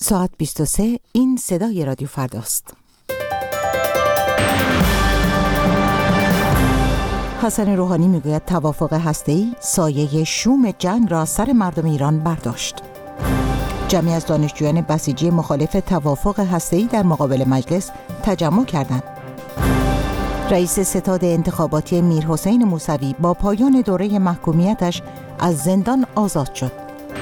ساعت 23. این صدای رادیو فرداست. حسن روحانی میگوید توافق هسته‌ای سایه شوم جنگ را سر مردم ایران برداشت. جمعی از دانشجویان بسیجی مخالف توافق هسته‌ای در مقابل مجلس تجمع کردند. رئیس ستاد انتخاباتی میرحسین موسوی با پایان دوره محکومیتش از زندان آزاد شد.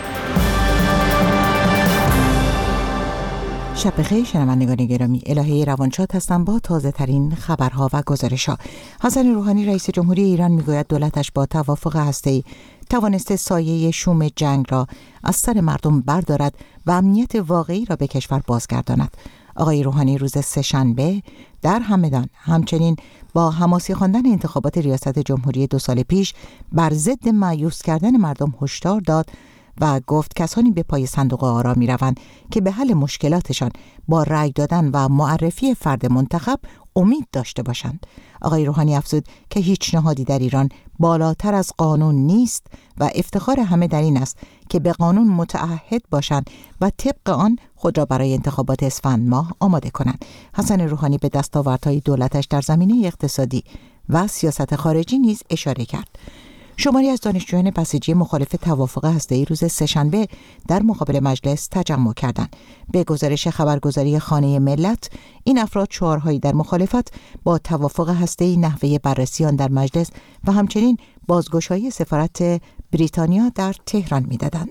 شب بخیر شنوندگان گرامی، الهه روانشاد هستم با تازه ترین خبرها و گزارش‌ها. حسن روحانی رئیس جمهوری ایران میگوید دولتش با توافق هسته‌ای توانسته سایه شوم جنگ را از سر مردم بردارد و امنیت واقعی را به کشور بازگرداند. آقای روحانی روز سه‌شنبه در همدان همچنین با حماسی خواندن انتخابات ریاست جمهوری 2 سال پیش بر ضد مایوس کردن مردم هشدار داد و گفت کسانی به پای صندوق آرا می روند که به حل مشکلاتشان با رأی دادن و معرفی فرد منتخب امید داشته باشند. آقای روحانی افزود که هیچ نهادی در ایران بالاتر از قانون نیست و افتخار همه در این است که به قانون متعهد باشند و طبق آن خود را برای انتخابات اسفند ماه آماده کنند. حسن روحانی به دستاوردهای دولتش در زمینه اقتصادی و سیاست خارجی نیز اشاره کرد. شماری از دانشجویان بسیجی مخالف توافق هسته‌ای روز سه‌شنبه در مقابل مجلس تجمع کردند. به گزارش خبرگزاری خانه ملت، این افراد شعارهایی در مخالفت با توافق هسته‌ای، نحوه بررسی آن در مجلس و همچنین بازگشایی سفارت بریتانیا در تهران می‌دادند.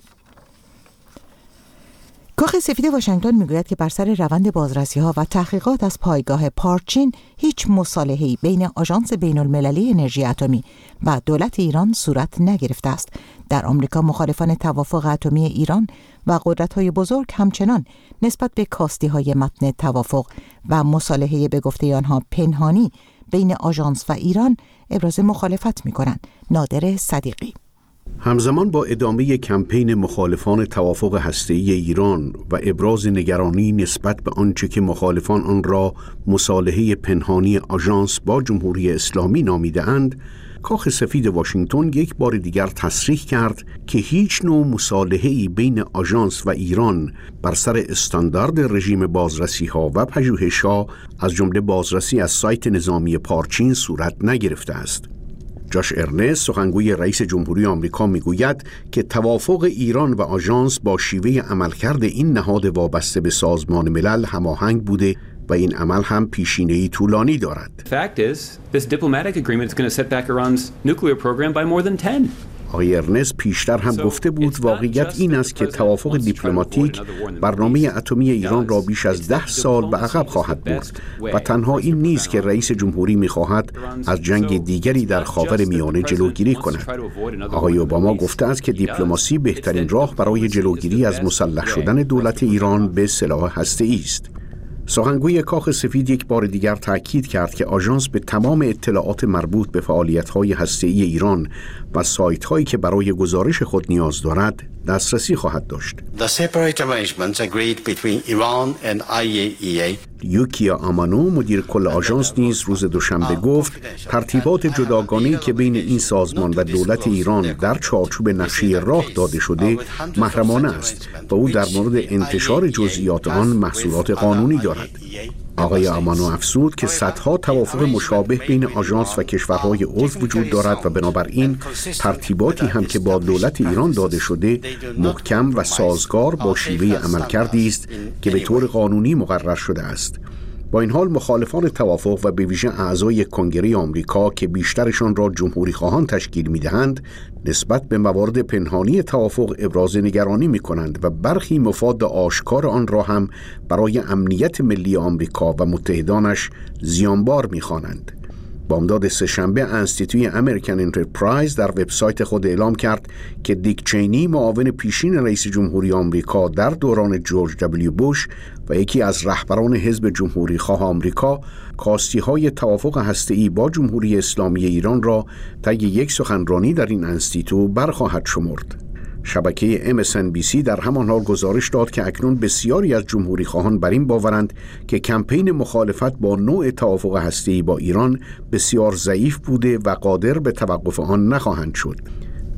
کاخ سفید واشنگتن میگوید که بر سر روند بازرسی‌ها و تحقیقات از پایگاه پارچین هیچ مصالحه‌ای بین آژانس بین‌المللی انرژی اتمی و دولت ایران صورت نگرفته است. در آمریکا مخالفان توافق اتمی ایران و قدرت‌های بزرگ همچنان نسبت به کاستی‌های متن توافق و مصالحه به گفته آنها پنهانی بین آژانس و ایران ابراز مخالفت می‌کنند. نادر صدیقی همزمان با ادامه کمپین مخالفان توافق هسته‌ای ایران و ابراز نگرانی نسبت به آنچه که مخالفان آن را مصالحه پنهانی آژانس با جمهوری اسلامی نامیده‌اند، کاخ سفید واشنگتن یک بار دیگر تصریح کرد که هیچ نوع مصالحه‌ای بین آژانس و ایران بر سر استاندارد رژیم بازرسی‌ها و پژوهش‌ها از جمله بازرسی از سایت نظامی پارچین صورت نگرفته است. جاش ارنست سخنگوی رئیس جمهوری آمریکا میگوید که توافق ایران و آژانس با شیوه عملکرد این نهاد وابسته به سازمان ملل هماهنگ بوده و این عمل هم پیشینه‌ای طولانی دارد. The fact is, this diplomatic agreement is going to set back Iran's nuclear program by more than 10. آقای ارنست پیشتر هم گفته بود واقعیت این است که توافق دیپلماتیک برنامه اتمی ایران را بیش از 10 سال به عقب خواهد برد و تنها این نیست که رئیس جمهوری می‌خواهد از جنگ دیگری در خاورمیانه جلوگیری کند. آقای اوباما گفته است که دیپلماسی بهترین راه برای جلوگیری از مسلح شدن دولت ایران به سلاح هسته‌ای است. سخنگوی کاخ سفید یک بار دیگر تأکید کرد که آژانس به تمام اطلاعات مربوط به فعالیت‌های هسته‌ای ایران و سایت‌هایی که برای گزارش خود نیاز دارد دسترسی خواهد داشت. The separate arrangements agreed between Iran and IAEA. یوکیا آمانو مدیر کل آژانس نیز روز دوشنبه گفت ترتیبات جداگانه‌ای که بین این سازمان و دولت ایران در چارچوب نقشه راه داده شده محرمانه است و او در مورد انتشار جزئیات آن محصولات قانونی دارد. آقای آمانو افزود که صدها توافق مشابه بین آژانس و کشورهای عضو وجود دارد و بنابراین ترتیباتی هم که با دولت ایران داده شده محکم و سازگار با شیوه عملکردی است که به طور قانونی مقرر شده است. با این حال مخالفان توافق و به ویژه اعضای کنگره آمریکا که بیشترشان را جمهوری خواهان تشکیل می‌دهند نسبت به موارد پنهانی توافق ابراز نگرانی می‌کنند و برخی مفاد آشکار آن را هم برای امنیت ملی آمریکا و متحدانش زیانبار می‌خوانند. بامداد سه‌شنبه انستیتوی امریکن انترپرایز در وبسایت خود اعلام کرد که دیک چینی معاون پیشین رئیس جمهوری آمریکا در دوران جورج دبلیو بوش و یکی از رهبران حزب جمهوری خواه آمریکا کاستی‌های توافق هسته‌ای با جمهوری اسلامی ایران را طی یک سخنرانی در این انستیتو برخواهد شمرد. شبکه MSNBC در همان حال گزارش داد که اکنون بسیاری از جمهوری خواهان بر این باورند که کمپین مخالفت با نوع توافق هسته‌ای با ایران بسیار ضعیف بوده و قادر به توقف آن نخواهند شد.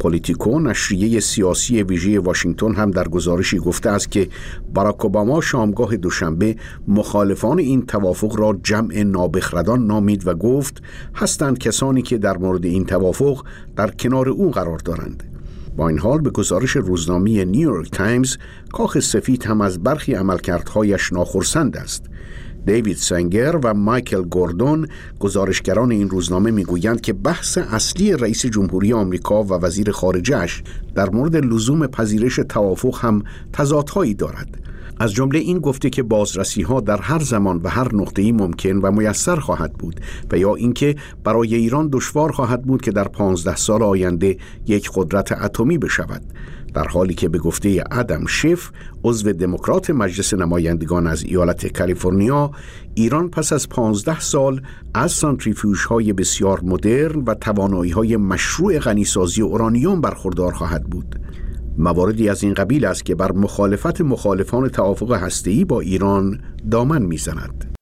پولیتیکو نشریه سیاسی ویژه واشنگتن هم در گزارشی گفته است که باراک اوباما شامگاه دوشنبه مخالفان این توافق را جمع نابخردان نامید و گفت هستند کسانی که در مورد این توافق در کنار او قرار دارند. با این حال به گزارش روزنامه نیویورک تایمز کاخ سفید هم از برخی عملکردهایش ناخرسند است. دیوید سنگر و مایکل گوردون گزارشگران این روزنامه میگویند که بحث اصلی رئیس جمهوری آمریکا و وزیر خارجه‌اش در مورد لزوم پذیرش توافق هم تضادهایی دارد. از جمله این گفته که بازرسی‌ها در هر زمان و هر نقطه‌ای ممکن و میسر خواهد بود و یا اینکه برای ایران دشوار خواهد بود که در 15 سال آینده یک قدرت اتمی بشود، در حالی که به گفته ادم شیف عضو دموکرات مجلس نمایندگان از ایالت کالیفرنیا، ایران پس از 15 سال از سانتریفیوژهای بسیار مدرن و توانایی‌های مشروع غنیسازی اورانیوم برخوردار خواهد بود. مواردی از این قبیل است که بر مخالفت مخالفان توافق هسته‌ای با ایران دامن می‌زند.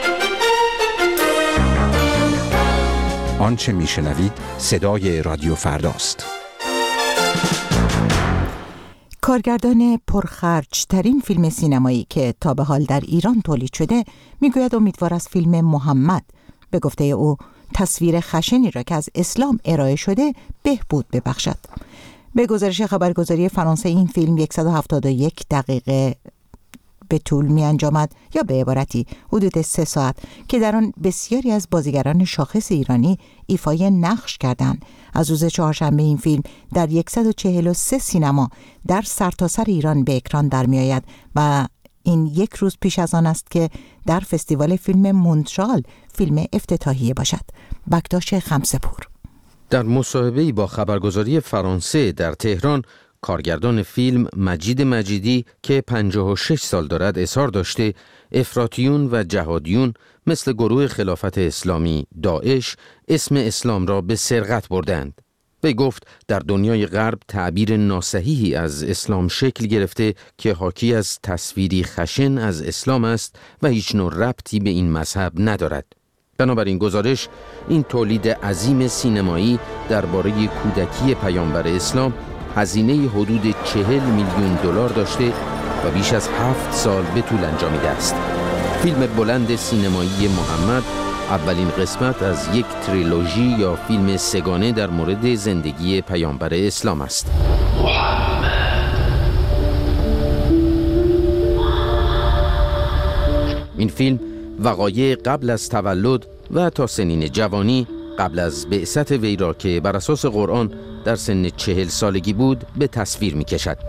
آنچه میشنوید صدای رادیو فرداست. کارگردان پرخرج‌ترین فیلم سینمایی که تا به حال در ایران تولید شده میگوید امیدوار است فیلم محمد به گفته او تصویر خشنی را که از اسلام ارائه شده بهبود ببخشد. به گزارش خبرگزاری فرانسه این فیلم 171 دقیقه به طول می انجامد، یا به عبارتی حدود 3 ساعت، که در آن بسیاری از بازیگران شاخص ایرانی ایفای نقش کردند. از روز چهارشنبه این فیلم در 143 سینما در سرتاسر ایران به اکران در می آید و این یک روز پیش از آن است که در فستیوال فیلم مونترال فیلم افتتاحیه باشد. بکتاش خمسه‌پور. در مصاحبه‌ای با خبرگزاری فرانسه در تهران، کارگردان فیلم مجید مجیدی که 56 سال دارد اظهار داشته افراطیون و جهادیون مثل گروه خلافت اسلامی داعش اسم اسلام را به سرقت بردند. وی گفت در دنیای غرب تعبیر ناصحیحی از اسلام شکل گرفته که حاکی از تصویری خشن از اسلام است و هیچ نوع ربطی به این مذهب ندارد. بنابراین گزارش این تولید عظیم سینمایی درباره کودکی پیامبر اسلام هزینه حدود 40 میلیون دلار داشته و بیش از 7 سال به طول انجامیده است. فیلم بلند سینمایی محمد اولین قسمت از یک تریلوژی یا فیلم سگانه در مورد زندگی پیامبر اسلام است. این فیلم وقایع قبل از تولد و تا سنین جوانی قبل از بعثت وی را که بر اساس قرآن در سن 40 سالگی بود به تصویر می کشد.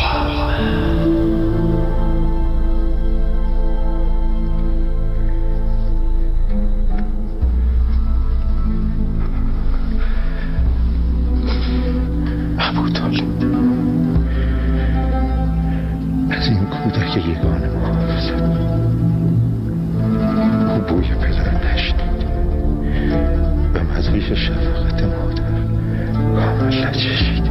ابوطالب از این کودک یگانه محافظت او بوی پدر نشنید و مزریش شفقت مادر کامل نچشید.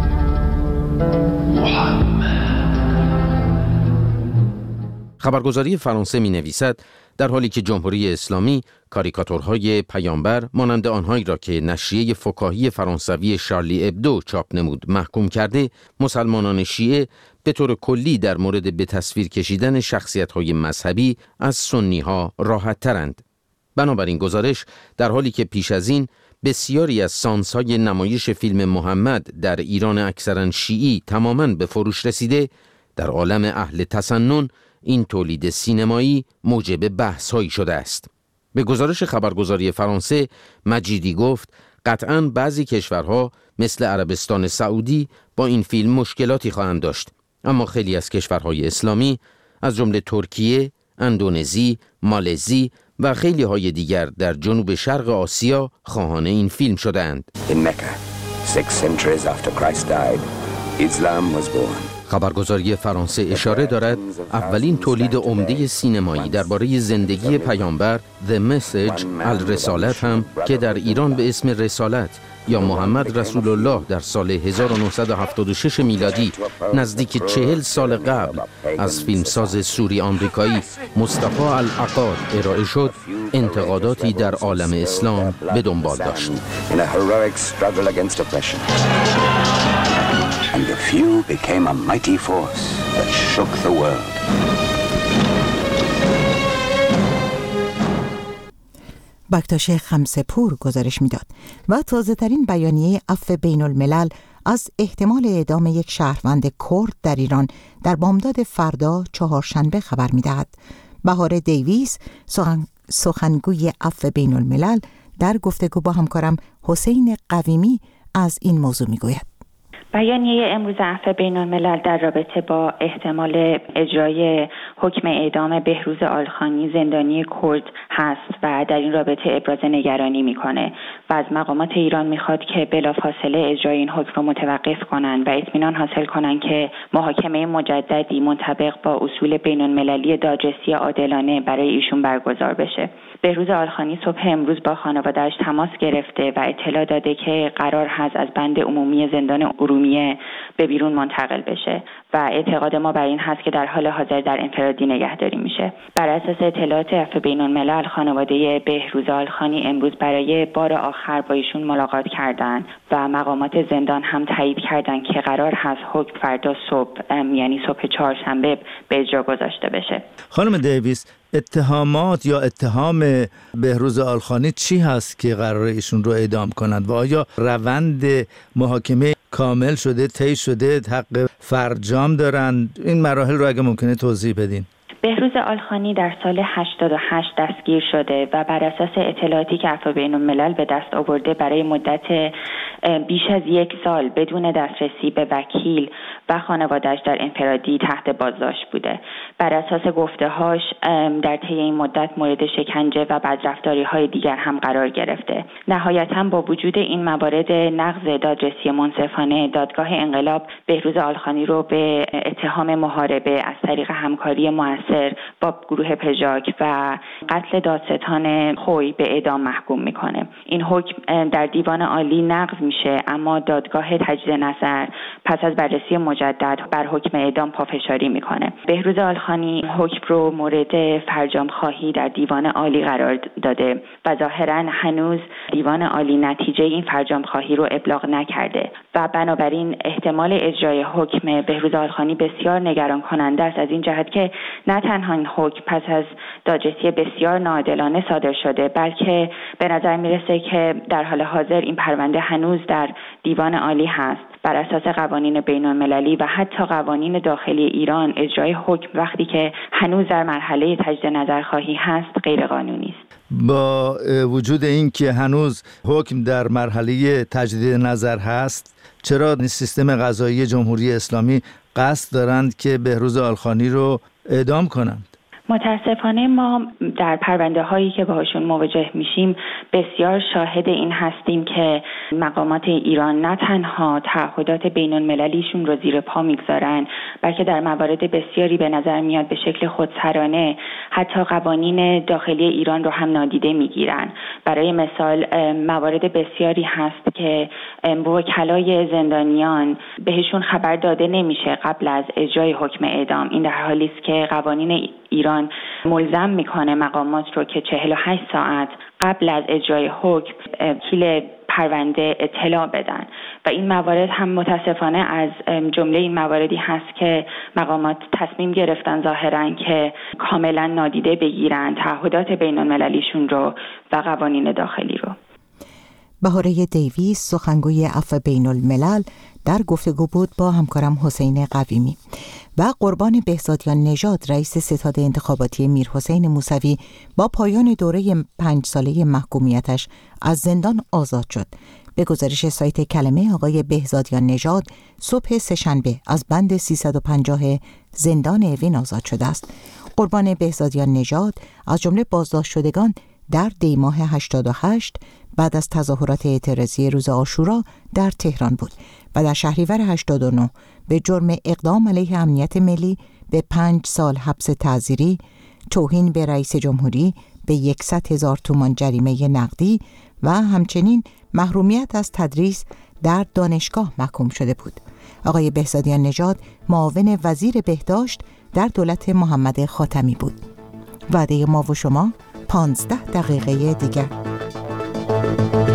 خبرگزاری فرانسه می نویسد در حالی که جمهوری اسلامی کاریکاتورهای پیامبر مانند آنهایی را که نشریه فکاهی فرانسوی شارلی ابدو چاپ نمود محکوم کرده، مسلمانان شیعه به طور کلی در مورد به تصویر کشیدن شخصیت‌های مذهبی از سنی‌ها راحت ترند. بنابراین گزارش در حالی که پیش از این بسیاری از سانس‌های نمایش فیلم محمد در ایران اکثراً شیعی تماماً به فروش رسیده، در عالم اهل تسنن این تولید سینمایی موجب بحث‌هایی شده است. به گزارش خبرگزاری فرانسه، مجیدی گفت قطعاً بعضی کشورها مثل عربستان سعودی با این فیلم مشکلاتی خواهند داشت، اما خیلی از کشورهای اسلامی از جمله ترکیه، اندونزی، مالزی و خیلی های دیگر در جنوب شرق آسیا خواهان این فیلم شدند. In Mecca, 6 centuries after Christ died, Islam was born. خبرگزاری فرانسه اشاره دارد اولین تولید عمده سینمایی درباره زندگی پیامبر The Message الرسالت هم که در ایران به اسم رسالت یا محمد رسول الله در سال 1976 میلادی نزدیک 40 سال قبل از فیلمساز سوری آمریکایی مصطفی العقاد ارائه شد، انتقاداتی در عالم اسلام به دنبال داشت. And the few became a mighty force that shook the world. بکتاش خمسه‌پور گزارش میداد و تازه ترین بیانیه عفو بین الملل از احتمال اعدام یک شهروند کرد در ایران در بامداد فردا چهارشنبه خبر میدهد. بهار دیویس سخنگوی عفو بین الملل در گفتگو با همکارم حسین قویمی از این موضوع میگوید. بیانیه امروز عفو بین الملل در رابطه با احتمال اجرای حکم اعدام بهروز آلخانی زندانی کرد هست و در این رابطه ابراز نگرانی میکنه و از مقامات ایران میخواد که بلافاصله اجرای این حکم رو متوقف کنن و اطمینان حاصل کنن که محاکمه مجددی منطبق با اصول بین المللی دادرسی عادلانه برای ایشون برگزار بشه. بهروز آلخانی صبح امروز با خانواده‌اش تماس گرفته و اطلاع داده که قرار هست از بند عمومی زندان ارومیه به بیرون منتقل بشه و اعتقاد ما بر این هست که در حال حاضر در انفرادی نگهداری میشه. بر اساس اطلاعات عفو بین الملل خانواده بهروز آلخانی امروز برای بار آخر با ایشون ملاقات کردند و مقامات زندان هم تایید کردند که قرار هست حکم فردا صبح یعنی صبح چهارشنبه به اجرا گذاشته بشه. خانم دیویس، اتهامات یا اتهام بهروز آلخانی چی هست که قرار ایشون رو اعدام کنند و آیا روند محاکمه کامل شده، طی شده، حق فرجام دارند؟ این مراحل رو اگه ممکنه توضیح بدین. بهروز آلخانی در سال 88 دستگیر شده و بر اساس اطلاعاتی که عفو بین الملل به دست آورده برای مدت بیش از 1 سال بدون دسترسی به وکیل و خانواده‌اش در انفرادی تحت بازداشت بوده. بر اساس گفته‌هاش در طی این مدت مورد شکنجه و بدرفتاری‌های دیگر هم قرار گرفته. نهایتاً با وجود این موارد نقض دادرسی منصفانه، دادگاه انقلاب بهروز آلخانی رو به اتهام محاربه از طریق همکاری مؤثر با گروه پژاک و قتل دادستان خوی به اعدام محکوم میکنه. این حکم در دیوان عالی نقض میشه، اما دادگاه تجدید نظر پس از بررسی مجدد بر حکم اعدام پافشاری میکنه. بهروز آلخانی حکم رو مورد فرجام خواهی در دیوان عالی قرار داده و ظاهرا هنوز دیوان عالی نتیجه این فرجام خواهی رو ابلاغ نکرده و بنابراین احتمال اجرای حکم بهروز آلخانی بسیار نگران کننده است، از این جهت که نه تنها این حکم پس از دادرسی بسیار ناعادلانه صادر شده، بلکه به نظر میرسه که در حال حاضر این پرونده هنوز در دیوان عالی هست. بر اساس قوانین بین المللی و حتی قوانین داخلی ایران اجرای حکم وقتی که هنوز در مرحله تجدید نظرخواهی هست غیر قانونی است. با وجود این که هنوز حکم در مرحله تجدید نظر هست، چرا سیستم قضایی جمهوری اسلامی قصد دارند که بهروز آلخانی رو اعدام کنند؟ متاسفانه ما در پرونده هایی که باهاشون مواجه میشیم بسیار شاهد این هستیم که مقامات ایران نه تنها تعهدات بین المللیشون رو زیر پا میگذارن، بلکه در موارد بسیاری به نظر میاد به شکل خودسرانه حتی قوانین داخلی ایران رو هم نادیده میگیرن. برای مثال موارد بسیاری هست که وکلای زندانیان بهشون خبر داده نمیشه قبل از اجرای حکم اعدام. این در حالی است که قوانین ایران ملزم میکنه مقامات رو که 48 ساعت قبل از اجرای حکم وکیل پرونده اطلاع بدن و این موارد هم متاسفانه از جمله این مواردی هست که مقامات تصمیم گرفتن ظاهرا که کاملا نادیده بگیرن تعهدات بین المللیشون رو و قوانین داخلی رو. بهاره دیویس سخنگوی عفو بین الملل در گفتگو بود با همکارم حسین قویمی. و قربان بهزادیان نژاد رئیس ستاد انتخاباتی میرحسین موسوی با پایان دوره 5 ساله محکومیتش از زندان آزاد شد. به گزارش سایت کلمه آقای بهزادیان نژاد صبح سه‌شنبه از بند 350 زندان اوین آزاد شده است. قربان بهزادیان نژاد از جمله بازداشت شدگان در دی ماه 88 بعد از تظاهرات اعتراضی روز عاشورا در تهران بود و در شهریور 89 به جرم اقدام علیه امنیت ملی به 5 سال حبس تعزیری، توهین به رئیس جمهوری به 100,000 تومان جریمه نقدی و همچنین محرومیت از تدریس در دانشگاه محکوم شده بود. آقای بهزادیان نژاد معاون وزیر بهداشت در دولت محمد خاتمی بود. وعده ما و شما 15 دقیقه دیگر.